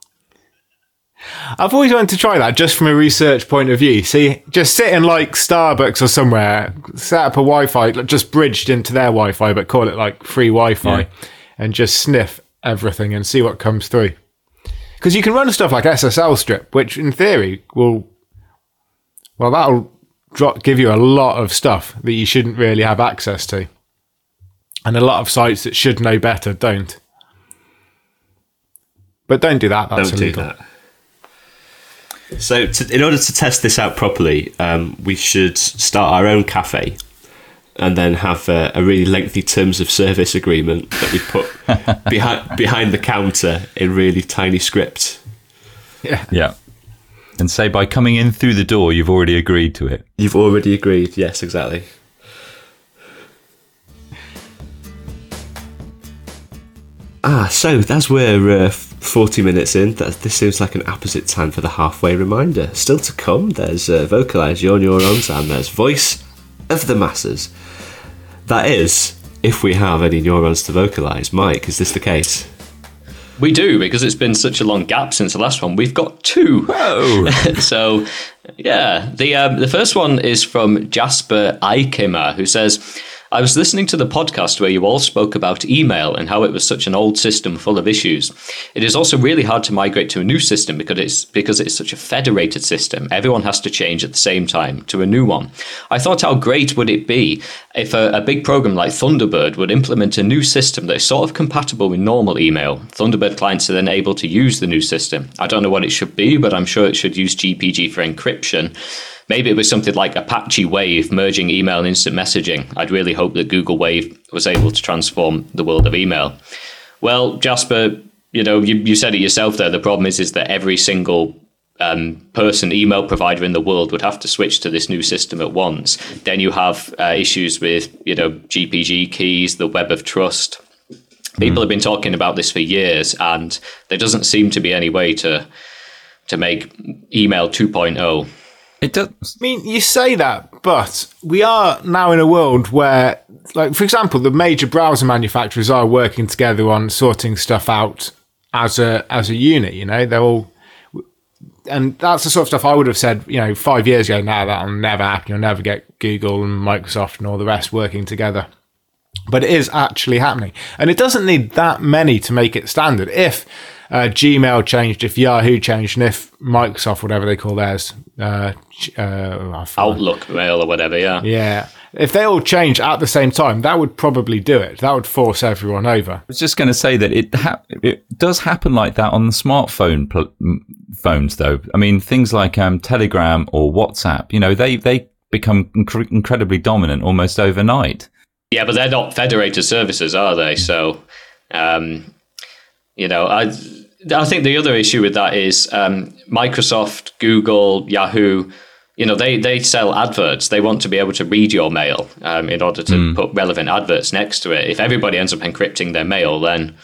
I've always wanted to try that just from a research point of view. See, just sit in like Starbucks or somewhere, set up a Wi-Fi, just bridged into their Wi-Fi, but call it like free Wi-Fi, yeah. and just sniff everything and see what comes through. Because you can run stuff like S S L strip, which in theory will, well, that'll drop, give you a lot of stuff that you shouldn't really have access to. And a lot of sites that should know better don't. But don't do that. That's don't illegal. do that. So, to, in order to test this out properly, um, we should start our own cafe and then have a, a really lengthy terms of service agreement that we put behind behind the counter in really tiny script. Yeah. Yeah. And say by coming in through the door, you've already agreed to it. You've already agreed. Yes, exactly. Ah, so as we're uh, forty minutes in, that, this seems like an apposite time for the halfway reminder. Still to come, there's uh, Vocalize Your Neurons and there's Voice of the Masses. That is, if we have any neurons to vocalize. Mike, is this the case? We do, because it's been such a long gap since the last one. We've got two. Whoa! So, yeah. The, um, the first one is from Jasper Eikema, who says, I was listening to the podcast where you all spoke about email and how it was such an old system full of issues. It is also really hard to migrate to a new system because it's because it's such a federated system. Everyone has to change at the same time to a new one. I thought, how great would it be if a, a big program like Thunderbird would implement a new system that is sort of compatible with normal email. Thunderbird clients are then able to use the new system. I don't know what it should be, but I'm sure it should use G P G for encryption. Maybe it was something like Apache Wave merging email and instant messaging. I'd really hope that Google Wave was able to transform the world of email. Well, Jasper, you know, you, you said it yourself there. The problem is, is that every single um, person, email provider in the world would have to switch to this new system at once. Then you have uh, issues with, you know, G P G keys, the web of trust. People mm. have been talking about this for years, and there doesn't seem to be any way to to make email two point oh. It does. I mean, you say that, but we are now in a world where, like, for example, the major browser manufacturers are working together on sorting stuff out as a as a unit. You know, they're all, and that's the sort of stuff I would have said, you know, five years ago. Now that'll never happen. You'll never get Google and Microsoft and all the rest working together. But it is actually happening, and it doesn't need that many to make it standard. If uh, Gmail changed, if Yahoo changed, and if Microsoft, whatever they call theirs, uh, uh, Outlook Mail or whatever, yeah, yeah, if they all change at the same time, that would probably do it. That would force everyone over. I was just going to say that it ha- it does happen like that on the smartphone pl- phones, though. I mean, things like um, Telegram or WhatsApp, you know, they they become inc- incredibly dominant almost overnight. Yeah, but they're not federated services, are they? So, um, you know, I I think the other issue with that is um, Microsoft, Google, Yahoo, you know, they, they sell adverts. They want to be able to read your mail um, in order to mm. put relevant adverts next to it. If everybody ends up encrypting their mail, then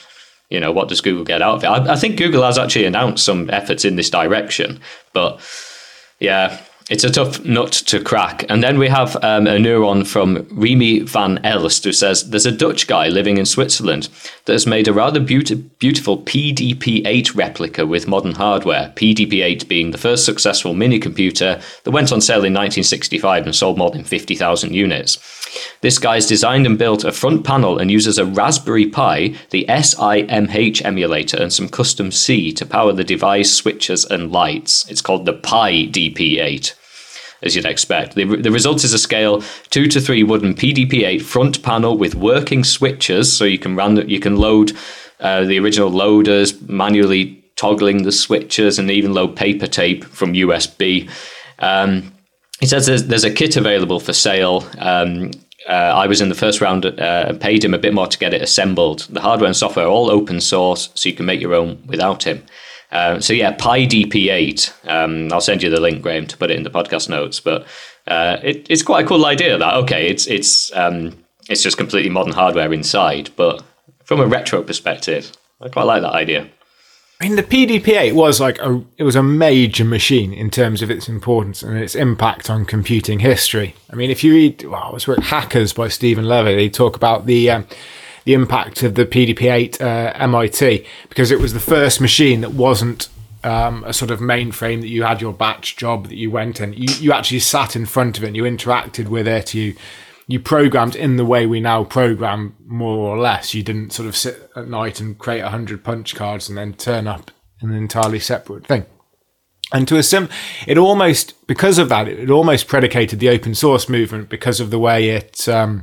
you know, what does Google get out of it? I, I think Google has actually announced some efforts in this direction, but yeah, it's a tough nut to crack. And then we have um, a neuron from Remy van Elst, who says, there's a Dutch guy living in Switzerland that has made a rather beauty- beautiful P D P eight replica with modern hardware, P D P eight being the first successful mini computer that went on sale in nineteen sixty-five and sold more than fifty thousand units. This guy's designed and built a front panel and uses a Raspberry Pi, the S I M H emulator, and some custom C to power the device, switches, and lights. It's called the Pi D P eight. As you'd expect. The, the result is a scale two to three wooden P D P eight front panel with working switches, so you can run, you can load uh, the original loaders, manually toggling the switches, and even load paper tape from U S B. Um, he says there's, there's a kit available for sale. Um, uh, I was in the first round uh, and paid him a bit more to get it assembled. The hardware and software are all open source, so you can make your own without him. Uh, so yeah, Pi D P eight. Um, I'll send you the link, Graham, to put it in the podcast notes. But uh, it, it's quite a cool idea. That okay, it's it's um, it's just completely modern hardware inside, but from a retro perspective, I quite like that idea. I mean, the P D P eight was like a it was a major machine in terms of its importance and its impact on computing history. I mean, if you read, well, I was read Hackers by Stephen Levy, they talk about the. Um, the impact of the P D P eight uh, M I T, because it was the first machine that wasn't um, a sort of mainframe that you had your batch job that you went in. You, you actually sat in front of it and you interacted with it. You you programmed in the way we now program, more or less. You didn't sort of sit at night and create a hundred punch cards and then turn up in an entirely separate thing. And to a sim, it almost, because of that, it, it almost predicated the open source movement because of the way it... Um,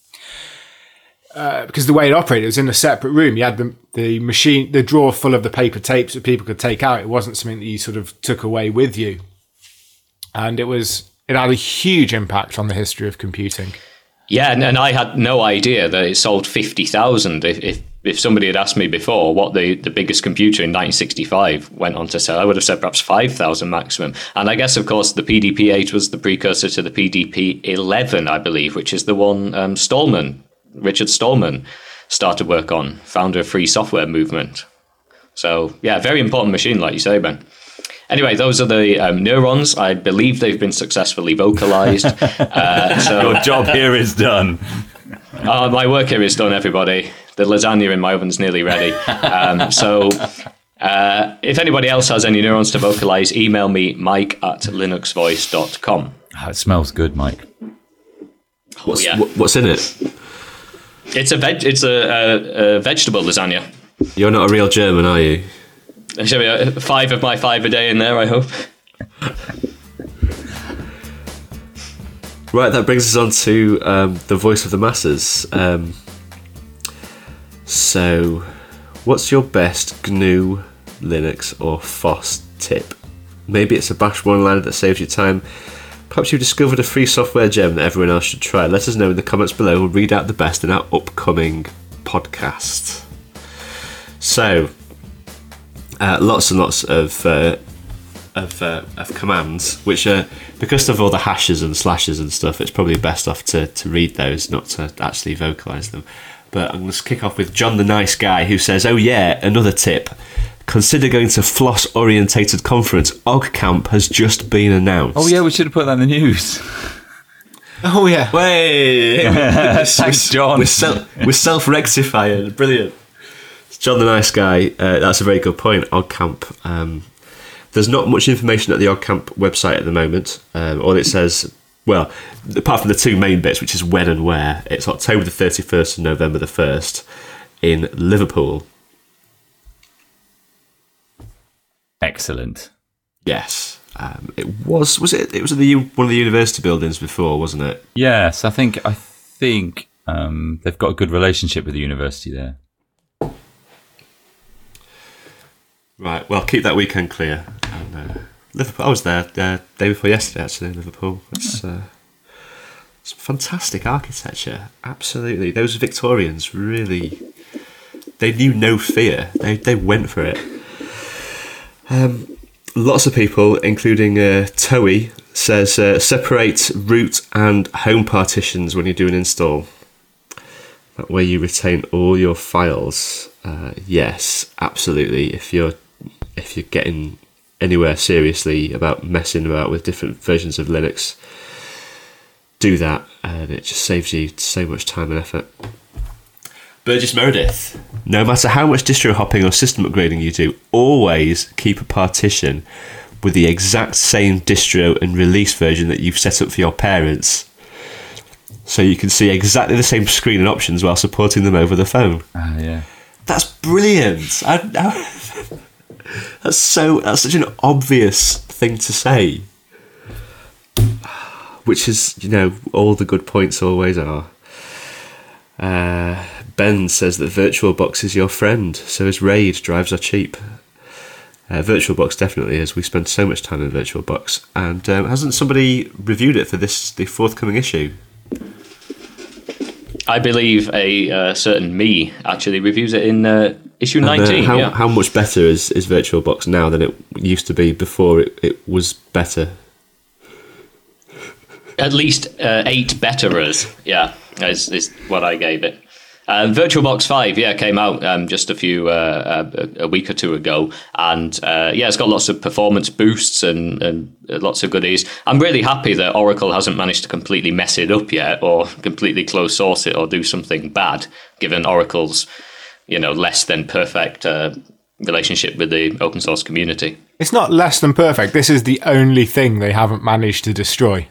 Uh, because the way it operated, it was in a separate room. You had the the machine, the drawer full of the paper tapes that people could take out. It wasn't something that you sort of took away with you, and it was it had a huge impact on the history of computing. Yeah, and, and I had no idea that it sold fifty thousand. If, if if somebody had asked me before what the, the biggest computer in nineteen sixty-five went on to sell, I would have said perhaps five thousand maximum. And I guess, of course, the P D P eight was the precursor to the P D P eleven, I believe, which is the one um, Stallman. Richard Stallman started work on, founder of Free Software Movement. So, yeah, very important machine, like you say, Ben. Anyway, those are the um, neurons. I believe they've been successfully vocalized. uh, so, Your job here is done. uh, my work here is done, everybody. The lasagna in my oven's nearly ready. Um, so, uh, if anybody else has any neurons to vocalize, email me, mike at linuxvoice dot com. Oh, it smells good, Mike. What's, yeah. what's in it? It's a veg. It's a, a, a vegetable lasagna. You're not a real German, are you? Shall we uh, five of my five a day in there? I hope. Right, that brings us on to um, the voice of the masses. Um, so, what's your best G N U, Linux, or FOSS tip? Maybe it's a bash one-liner that saves you time. Perhaps you've discovered a free software gem that everyone else should try. Let us know in the comments below. We'll read out the best in our upcoming podcast. So, uh, lots and lots of uh, of, uh, of commands, which are, because of all the hashes and slashes and stuff, it's probably best off to, to read those, not to actually vocalise them. But I'm going to kick off with John the Nice Guy, who says, oh yeah, another tip. Consider going to Floss-orientated conference. OggCamp has just been announced. Oh yeah, we should have put that in the news. Oh yeah. Way! Thanks, John. We're, self, we're self-rectifying. Brilliant. It's John the Nice Guy. Uh, that's a very good point. OggCamp. Um, there's not much information at the OggCamp website at the moment. Um, all it says, well, apart from the two main bits, which is when and where, it's October the thirty-first and November the first in Liverpool. Excellent. Yes. Um, it was, was it, it was in the, one of the university buildings before, wasn't it? Yes, I think, I think um, they've got a good relationship with the university there. Right, well, keep that weekend clear. And, uh, Liverpool, I was there uh, day before yesterday, actually, in Liverpool. It's, uh, it's fantastic architecture, absolutely. Those Victorians really, they knew no fear. They they went for it. Um, lots of people, including uh, Toei, says uh, separate root and home partitions when you do an install. That way you retain all your files. Uh, yes, absolutely. If you're if you're getting anywhere seriously about messing about with different versions of Linux, do that, and it just saves you so much time and effort. Burgess Meredith. No matter how much distro hopping or system upgrading you do, always keep a partition with the exact same distro and release version that you've set up for your parents, so you can see exactly the same screen and options while supporting them over the phone. Ah, uh, yeah. That's brilliant. I, I, that's so. That's such an obvious thing to say, which is, you know, all the good points always are. Uh, Ben says that VirtualBox is your friend, so is RAID. Drives are cheap. Uh, VirtualBox definitely is. We spend so much time in VirtualBox, and um, hasn't somebody reviewed it for this the forthcoming issue? I believe a uh, certain me actually reviews it in uh, issue nineteen. And, uh, how, yeah. how much better is, is VirtualBox now than it used to be before it, it was better? At least uh, eight betterers, yeah, is, is what I gave it. Uh, VirtualBox five, yeah, came out um, just a few, uh, a, a week or two ago. And uh, yeah, it's got lots of performance boosts and, and lots of goodies. I'm really happy that Oracle hasn't managed to completely mess it up yet, or completely close source it, or do something bad, given Oracle's, you know, less than perfect uh, relationship with the open source community. It's not less than perfect. This is the only thing they haven't managed to destroy.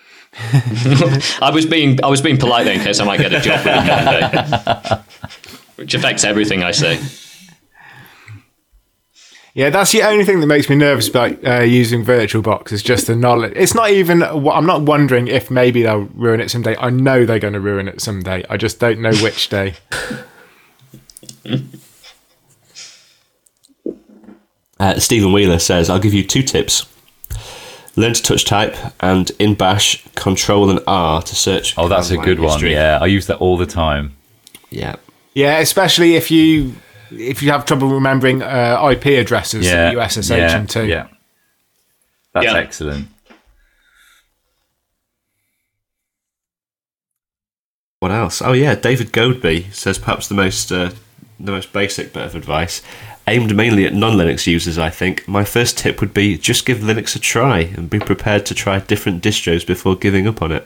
I was being I was being polite there in case I might get a job with them one day, which affects everything I say. Yeah, that's the only thing that makes me nervous about uh, using VirtualBox is just the knowledge. It's not even. I'm not wondering if maybe they'll ruin it someday. I know they're going to ruin it someday. I just don't know which day. uh, Stephen Wheeler says, "I'll give you two tips. Learn to touch type, and in Bash, Control and R to search." Oh, that's a good one. Yeah, I use that all the time. Yeah, yeah, especially if you if you have trouble remembering uh, I P addresses Yeah, that you S S H yeah, into. yeah. That's Yeah. excellent. what else? Oh yeah, David Goadby says perhaps the most uh, the most basic bit of advice, aimed mainly at non-Linux users, I think. My first tip would be just give Linux a try and be prepared to try different distros before giving up on it.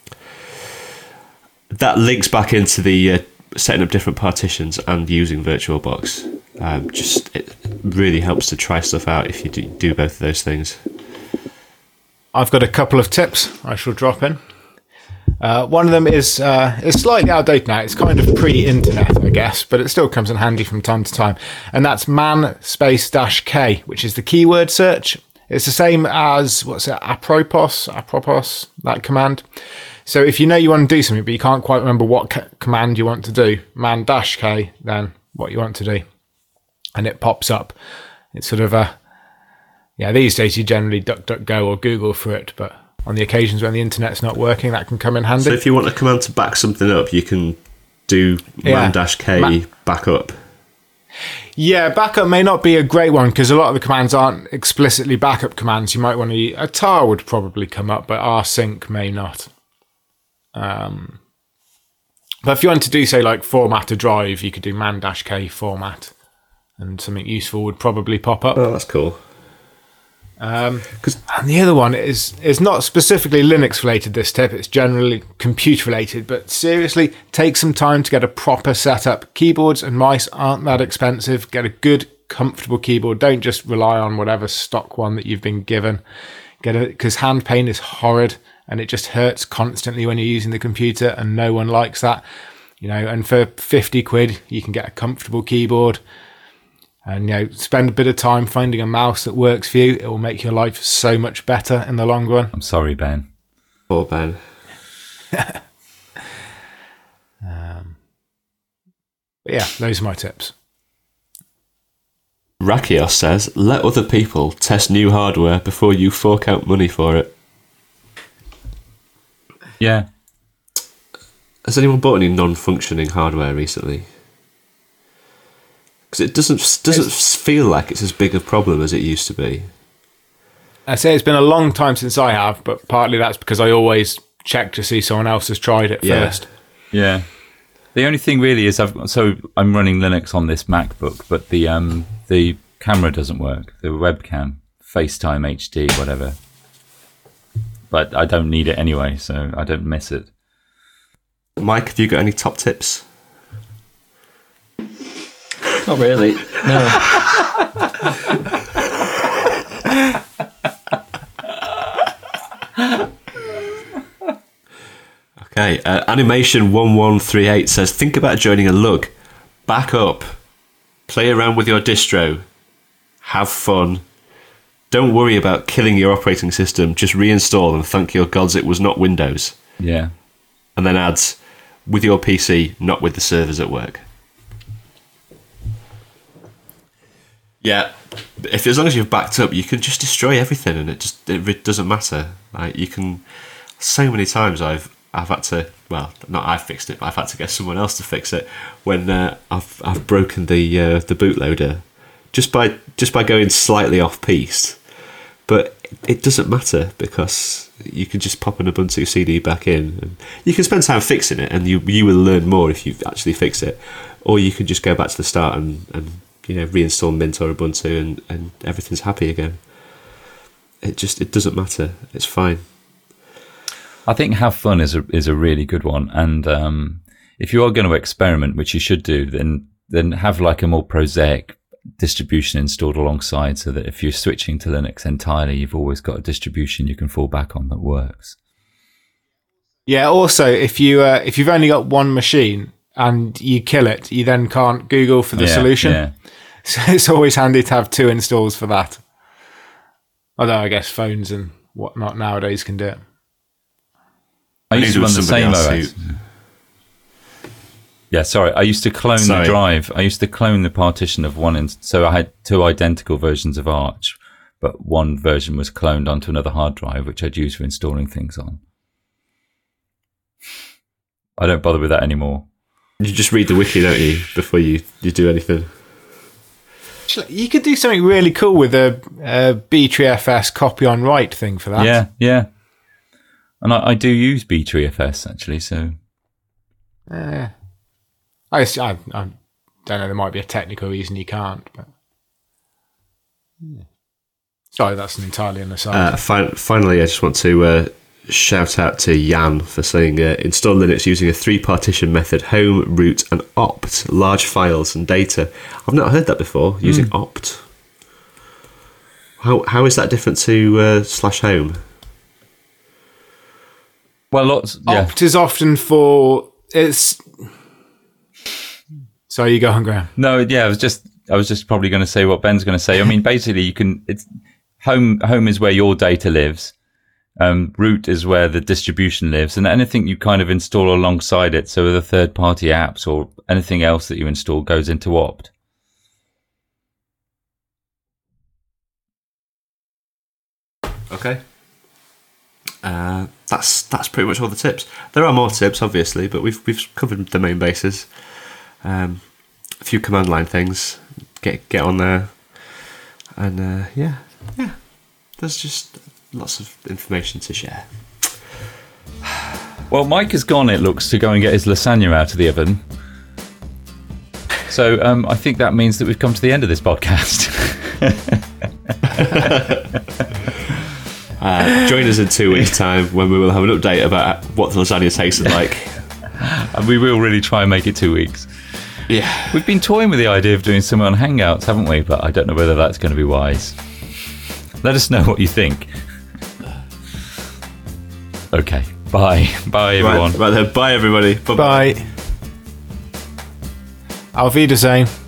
That links back into the uh, setting up different partitions and using VirtualBox. Um, just it really helps to try stuff out if you do, do both of those things. I've got a couple of tips I shall drop in. Uh, one of them is uh, is slightly outdated now. It's kind of pre-internet, I guess, but it still comes in handy from time to time. And that's man space dash K, which is the keyword search. It's the same as, what's it, apropos, apropos, that command. So if you know you want to do something, but you can't quite remember what c- command you want to do, man dash K, then what you want to do. And it pops up. It's sort of a, yeah, these days you generally DuckDuckGo or Google for it, but on the occasions when the internet's not working, that can come in handy. So if you want a command to back something up, you can do Yeah. man-k Ma- backup. Yeah, backup may not be a great one because a lot of the commands aren't explicitly backup commands. You might want to use, a tar would probably come up, but rsync may not. Um, but if you want to do, say, like format a drive, you could do man-k format, and something useful would probably pop up. Oh, that's cool. Um, and the other one is is not specifically Linux related, this tip, it's generally computer related, but seriously, take some time to get a proper setup. Keyboards and mice aren't that expensive. Get a good, comfortable keyboard. Don't just rely on whatever stock one that you've been given. Get it, because hand pain is horrid and it just hurts constantly when you're using the computer, and no one likes that. You know, and for fifty quid, you can get a comfortable keyboard. And, you know, spend a bit of time finding a mouse that works for you. It will make your life so much better in the long run. I'm sorry, Ben. Poor Ben. um, but yeah, those are my tips. Rakios says, let other people test new hardware before you fork out money for it. Yeah. Has anyone bought any non-functioning hardware recently? Because it doesn't doesn't it's, feel like it's as big a problem as it used to be. I say it's been a long time since I have, but partly that's because I always check to see someone else has tried it Yeah. first. Yeah. The only thing really is I've so I'm running Linux on this MacBook, but the um the camera doesn't work. The webcam, FaceTime H D, whatever. But I don't need it anyway, so I don't miss it. Mike, have you got any top tips? Not really. No. Okay, uh, Animation one one three eight says, think about joining a lug. Back up. Play around with your distro. Have fun. Don't worry about killing your operating system. Just reinstall and thank your gods it was not Windows. Yeah. And then adds, with your P C, not with the servers at work. Yeah, if as long as you've backed up, you can just destroy everything, and it just it doesn't matter. Like you can, so many times I've I've had to, well, not I've fixed it, but I've had to get someone else to fix it when uh, I've I've broken the uh, the bootloader just by just by going slightly off piste. But it doesn't matter because you can just pop an Ubuntu C D back in, and you can spend time fixing it, and you you will learn more if you actually fix it, or you can just go back to the start and and. you know, reinstall Mint or Ubuntu and, and everything's happy again. It just, it doesn't matter. It's fine. I think have fun is a, is a really good one. And um, if you are going to experiment, which you should do, then, then have like a more prosaic distribution installed alongside so that if you're switching to Linux entirely, you've always got a distribution you can fall back on that works. Yeah, also, if, you, uh, if you've only got one machine, and you kill it, you then can't Google for the yeah, solution. Yeah. So it's always handy to have two installs for that. Although I guess phones and whatnot nowadays can do it. I used to run the same O S. Who... Yeah, sorry. I used to clone sorry. the drive. I used to clone the partition of one. In- so I had two identical versions of Arch, but one version was cloned onto another hard drive, which I'd use for installing things on. I don't bother with that anymore. You just read the wiki, don't you, before you, you do anything? You could do something really cool with a, a B three F S copy on write thing for that. Yeah, yeah. And I, I do use B three F S, actually, so... Uh, I, I, I don't know, there might be a technical reason you can't, but... Yeah. Sorry, that's an entirely an aside. Uh, fi- finally, I just want to... Uh, shout out to Jan for saying uh, install Linux using a three partition method: home, root and opt, large files and data. I've not heard that before, using mm. opt. How how is that different to uh, slash home? Well, lots yeah. Opt is often for it's sorry you go on, Graham. No, yeah, I was just I was just probably going to say what Ben's going to say. I mean, basically you can it's home home is where your data lives. Um, root is where the distribution lives, and anything you kind of install alongside it, so the third-party apps or anything else that you install goes into opt. Okay. Uh, that's that's pretty much all the tips. There are more tips, obviously, but we've we've covered the main bases. Um, a few command line things. Get get on there, and uh, yeah, yeah. There's just lots of information to share. Well, Mike has gone, it looks, to go and get his lasagna out of the oven. So um, I think that means that we've come to the end of this podcast. uh, join us in two weeks' time when we will have an update about what the lasagna tasted like. And we will really try and make it two weeks. Yeah. We've been toying with the idea of doing something on Hangouts, haven't we? But I don't know whether that's going to be wise. Let us know what you think. Okay. Bye. Bye, everyone. Right, right then. Bye, everybody. Bye-bye. Bye. Auf Wiedersehen.